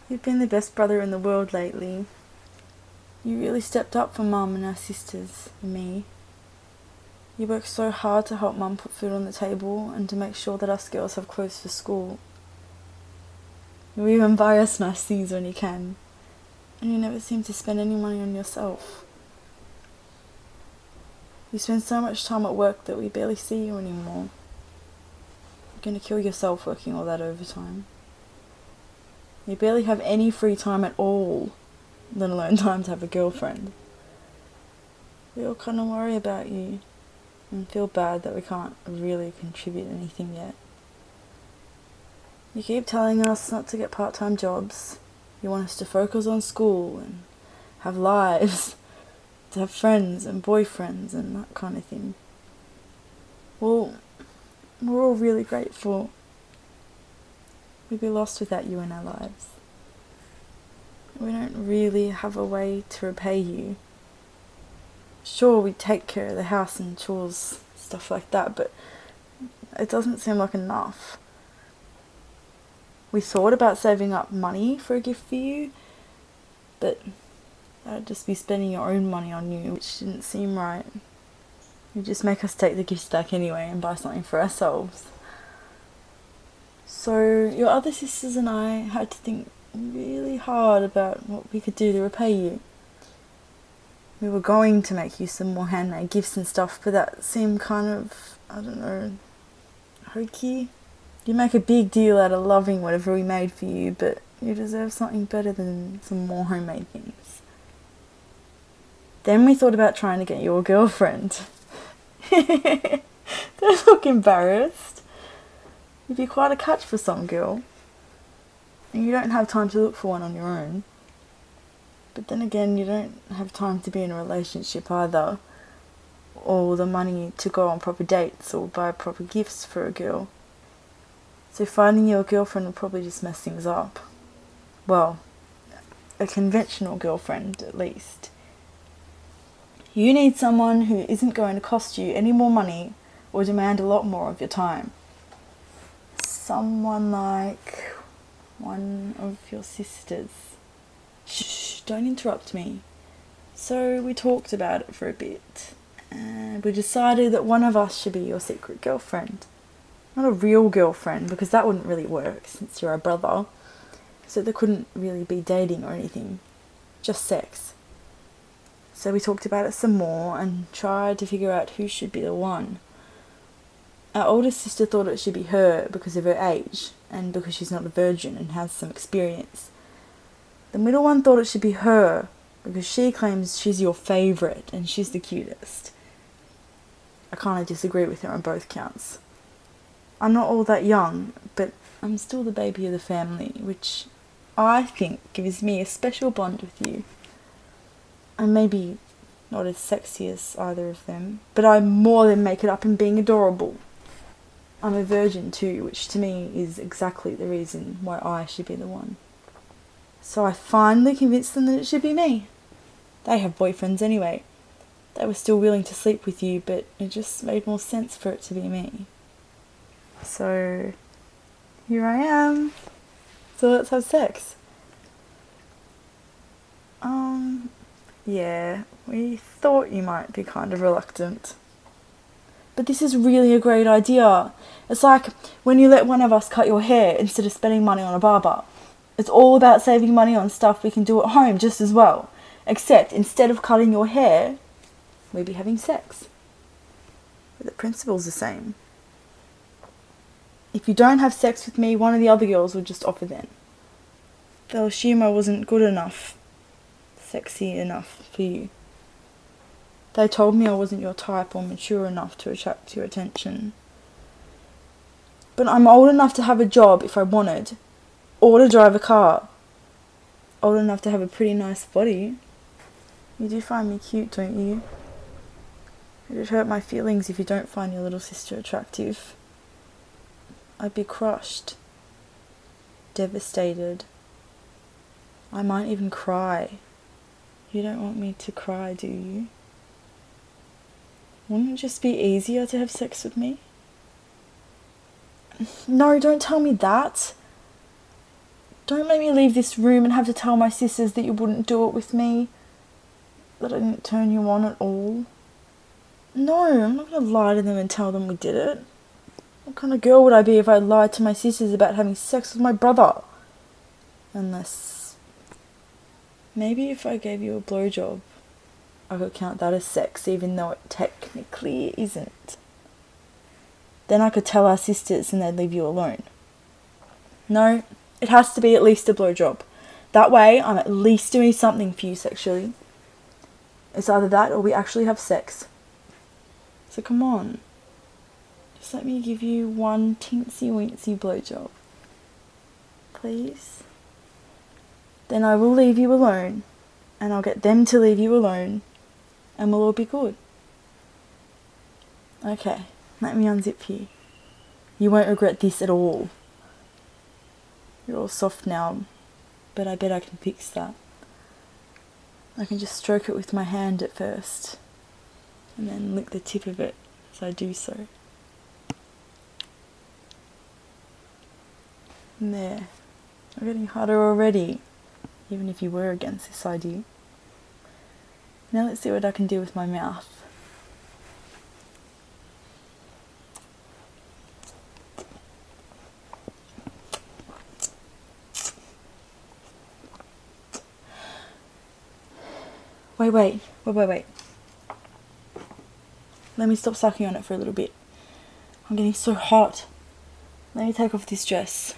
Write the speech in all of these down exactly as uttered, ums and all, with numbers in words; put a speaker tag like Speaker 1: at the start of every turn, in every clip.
Speaker 1: You've been the best brother in the world lately. You really stepped up for Mum and our sisters and me. You work so hard to help Mum put food on the table and to make sure that us girls have clothes for school. You even buy us nice things when you can. And you never seem to spend any money on yourself. You spend so much time at work that we barely see you anymore. You're going to kill yourself working all that overtime. You barely have any free time at all, let alone time to have a girlfriend. We all kind of worry about you and feel bad that we can't really contribute anything yet. You keep telling us not to get part-time jobs. You want us to focus on school and have lives, to have friends and boyfriends and that kind of thing. Well, we're all really grateful. We'd be lost without you in our lives. We don't really have a way to repay you. Sure, we take care of the house and chores, stuff like that, but it doesn't seem like enough. We thought about saving up money for a gift for you, but that'd just be spending your own money on you, which didn't seem right. You'd just make us take the gifts back anyway and buy something for ourselves. So your other sisters and I had to think really hard about what we could do to repay you. We were going to make you some more handmade gifts and stuff, but that seemed kind of, I don't know, hokey. You make a big deal out of loving whatever we made for you, but you deserve something better than some more homemade things. Then we thought about trying to get you a girlfriend. Don't look embarrassed. You'd be quite a catch for some girl. And you don't have time to look for one on your own. But then again, you don't have time to be in a relationship either, or the money to go on proper dates or buy proper gifts for a girl. So finding you a girlfriend will probably just mess things up. Well, a conventional girlfriend at least. You need someone who isn't going to cost you any more money or demand a lot more of your time. Someone like one of your sisters. Shh, don't interrupt me. So we talked about it for a bit, and we decided that one of us should be your secret girlfriend. Not a real girlfriend, because that wouldn't really work since you're a brother. So there couldn't really be dating or anything, just sex. So we talked about it some more and tried to figure out who should be the one. Our oldest sister thought it should be her because of her age and because she's not a virgin and has some experience. The middle one thought it should be her because she claims she's your favourite and she's the cutest. I kind of disagree with her on both counts. I'm not all that young, but I'm still the baby of the family, which I think gives me a special bond with you. I'm maybe not as sexy as either of them, but I more than make it up in being adorable. I'm a virgin too, which to me is exactly the reason why I should be the one. So I finally convinced them that it should be me. They have boyfriends anyway. They were still willing to sleep with you, but it just made more sense for it to be me. So here I am. So let's have sex. Um, yeah, we thought you might be kind of reluctant. But this is really a great idea. It's like when you let one of us cut your hair instead of spending money on a barber. It's all about saving money on stuff we can do at home just as well. Except instead of cutting your hair, we'd be having sex. But the principle's the same. If you don't have sex with me, one of the other girls would just offer then. They'll assume I wasn't good enough, sexy enough for you. They told me I wasn't your type or mature enough to attract your attention. But I'm old enough to have a job if I wanted, or to drive a car. Old enough to have a pretty nice body. You do find me cute, don't you? It'd hurt my feelings if you don't find your little sister attractive. I'd be crushed, devastated. I might even cry. You don't want me to cry, do you? Wouldn't it just be easier to have sex with me? No, don't tell me that. Don't make me leave this room and have to tell my sisters that you wouldn't do it with me. That I didn't turn you on at all. No, I'm not going to lie to them and tell them we did it. What kind of girl would I be if I lied to my sisters about having sex with my brother? Unless... maybe if I gave you a blowjob, I could count that as sex, even though it technically isn't. Then I could tell our sisters and they'd leave you alone. No, it has to be at least a blowjob. That way, I'm at least doing something for you sexually. It's either that or we actually have sex. So come on. Just let me give you one teensy weensy blowjob. Please? Then I will leave you alone. And I'll get them to leave you alone. And we'll all be good. Okay, let me unzip you. You won't regret this at all. You're all soft now, but I bet I can fix that. I can just stroke it with my hand at first, and then lick the tip of it as I do so. And there. You're getting harder already, even if you were against this idea. Now let's see what I can do with my mouth. Wait, wait, wait, wait, wait. Let me stop sucking on it for a little bit. I'm getting so hot. Let me take off this dress.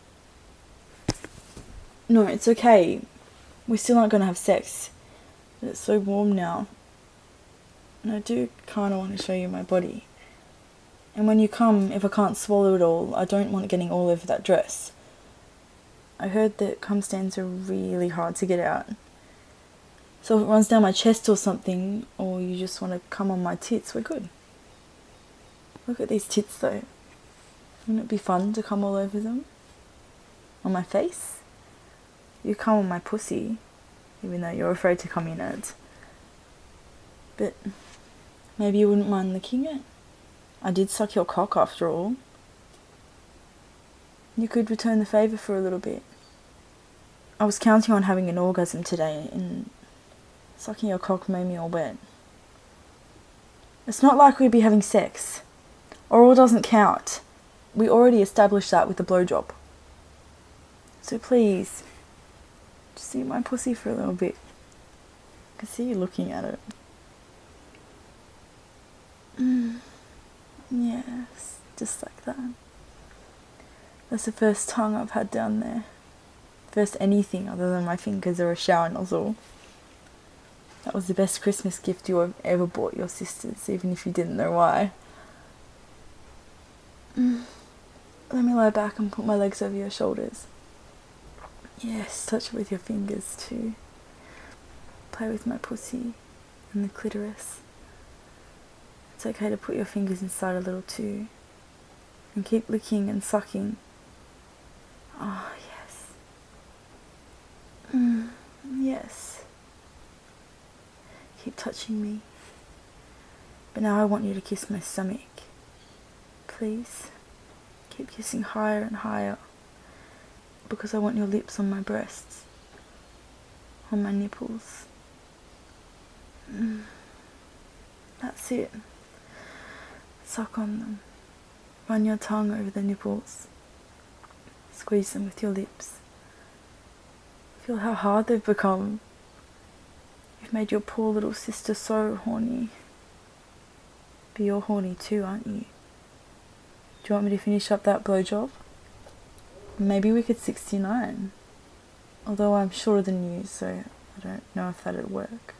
Speaker 1: No, it's okay. We still aren't going to have sex. But it's so warm now. And I do kind of want to show you my body. And when you come, if I can't swallow it all, I don't want it getting all over that dress. I heard that cum stains are really hard to get out. So if it runs down my chest or something, or you just want to come on my tits, we're good. Look at these tits though. Wouldn't it be fun to come all over them? On my face? You come on my pussy, even though you're afraid to come in it. But maybe you wouldn't mind licking it? I did suck your cock after all. You could return the favour for a little bit. I was counting on having an orgasm today, and sucking your cock made me all wet. It's not like we'd be having sex. Oral doesn't count. We already established that with the blowjob. So please, just eat my pussy for a little bit. I can see you looking at it. Mm. Yes, just like that. That's the first tongue I've had down there. First anything other than my fingers or a shower nozzle. That was the best Christmas gift you ever bought your sisters, even if you didn't know why. Mm. Let me lie back and put my legs over your shoulders. Yes, touch it with your fingers too. Play with my pussy and the clitoris. It's okay to put your fingers inside a little too. And keep licking and sucking. Oh, yes. Mm, yes. Keep touching me. But now I want you to kiss my stomach. Please. Keep kissing higher and higher. Because I want your lips on my breasts. On my nipples. Mm. That's it. Suck on them. Run your tongue over the nipples. Squeeze them with your lips. Feel how hard they've become. You've made your poor little sister so horny. But you're horny too, aren't you? Do you want me to finish up that blowjob? Maybe we could sixty-nine. Although I'm shorter than you, so I don't know if that'd work.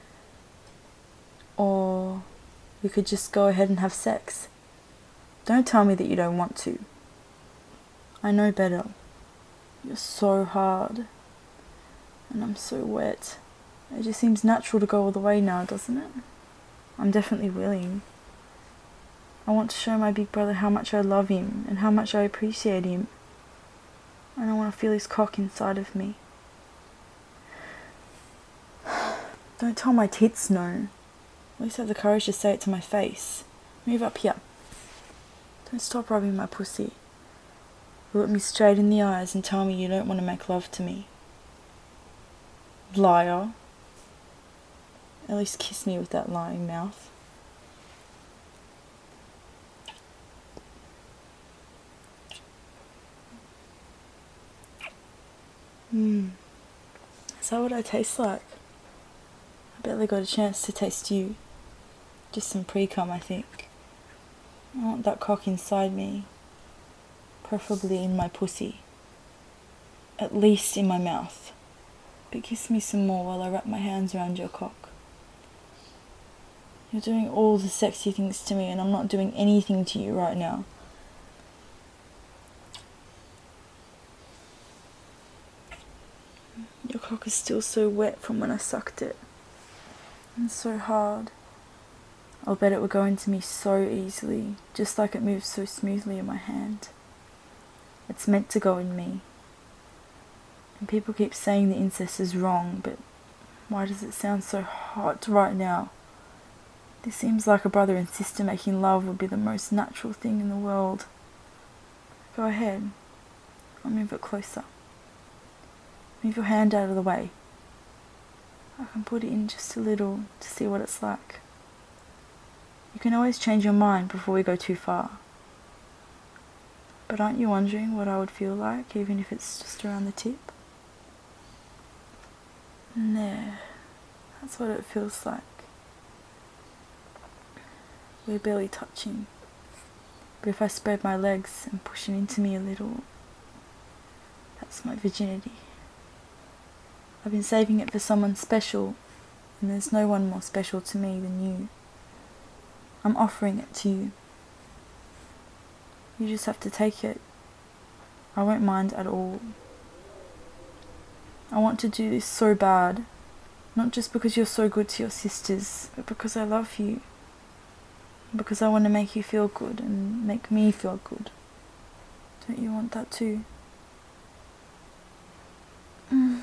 Speaker 1: Or we could just go ahead and have sex. Don't tell me that you don't want to. I know better. You're so hard. And I'm so wet. It just seems natural to go all the way now, doesn't it? I'm definitely willing. I want to show my big brother how much I love him and how much I appreciate him. And I want to feel his cock inside of me. Don't tell my tits no. At least have the courage to say it to my face. Move up here. Don't stop rubbing my pussy. Look me straight in the eyes and tell me you don't want to make love to me. Liar. At least kiss me with that lying mouth. Hmm. Is that what I taste like? I barely got a chance to taste you. Just some pre-cum, I think. I want that cock inside me. Preferably in my pussy. At least in my mouth. But kiss me some more while I wrap my hands around your cock. You're doing all the sexy things to me and I'm not doing anything to you right now. Your cock is still so wet from when I sucked it. And so hard. I'll bet it would go into me so easily, just like it moves so smoothly in my hand. It's meant to go in me. And people keep saying the incest is wrong, but why does it sound so hot right now? This seems like a brother and sister making love would be the most natural thing in the world. Go ahead. I'll move it closer. Move your hand out of the way. I can put it in just a little to see what it's like. You can always change your mind before we go too far. But aren't you wondering what I would feel like, even if it's just around the tip? And there, that's what it feels like. We're barely touching. But if I spread my legs and push it into me a little, that's my virginity. I've been saving it for someone special, and there's no one more special to me than you. I'm offering it to you. You just have to take it. I won't mind at all. I want to do this so bad, not just because you're so good to your sisters, but because I love you. Because I want to make you feel good and make me feel good. Don't you want that too? Mm.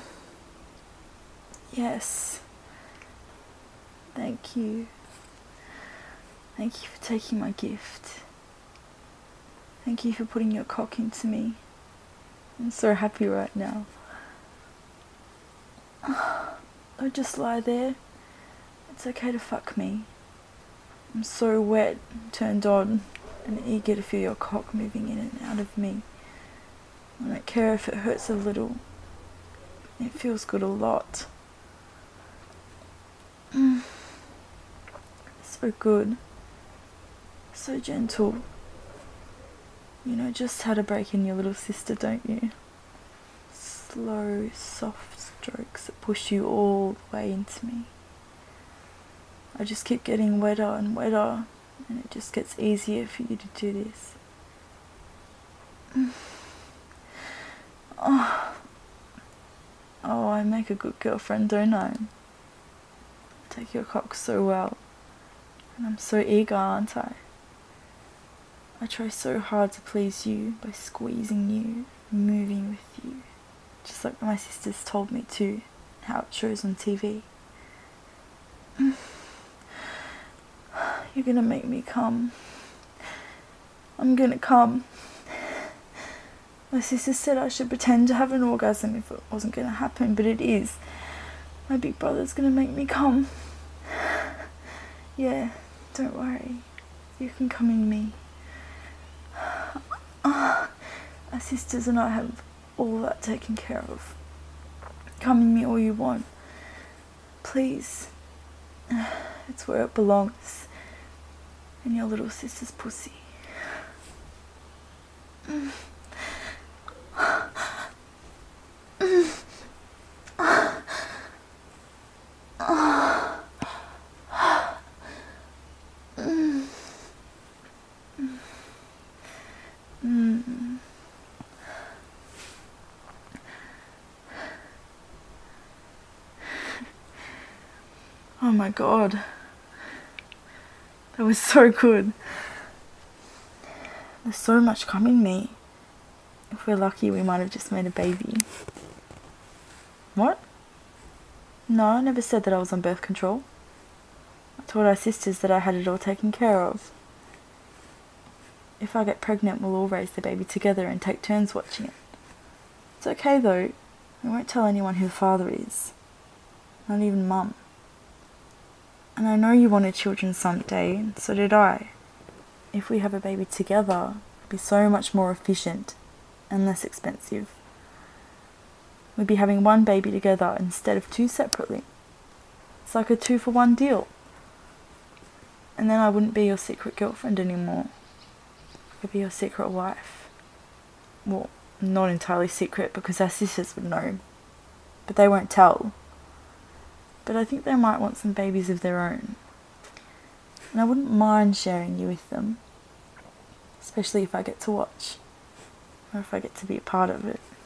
Speaker 1: Yes. Thank you. Thank you for taking my gift. Thank you for putting your cock into me. I'm so happy right now. Don't just lie there. It's okay to fuck me. I'm so wet, turned on, and eager to feel your cock moving in and out of me. I don't care if it hurts a little. It feels good a lot. Mm. So good. So gentle. You know just how to break in your little sister, don't you? Slow, soft strokes that push you all the way into me. I just keep getting wetter and wetter, and it just gets easier for you to do this. Oh, oh I make a good girlfriend, don't I? Take your cock so well, and I'm so eager, aren't I? I try so hard to please you by squeezing you, moving with you, just like my sisters told me to, how it shows on T V. You're gonna make me come. I'm gonna come. My sister said I should pretend to have an orgasm if it wasn't gonna happen, but it is. My big brother's gonna make me come. Yeah, don't worry. You can come in me. Our sisters and I have all that taken care of. Come in me all you want. Please. It's where it belongs. In your little sister's pussy. Mm. Oh my god. That was so good. There's so much cum in me. If we're lucky, we might have just made a baby. What? No, I never said that I was on birth control. I told our sisters that I had it all taken care of. If I get pregnant, we'll all raise the baby together and take turns watching it. It's okay though. I won't tell anyone who the father is. Not even Mum. And I know you wanted children someday, and so did I. If we have a baby together, it'll be so much more efficient and less expensive. We'd be having one baby together instead of two separately. It's like a two for one deal. And then I wouldn't be your secret girlfriend anymore. I'd be your secret wife. Well, not entirely secret because our sisters would know. But they won't tell. But I think they might want some babies of their own. And I wouldn't mind sharing you with them. Especially if I get to watch. Or if I get to be a part of it.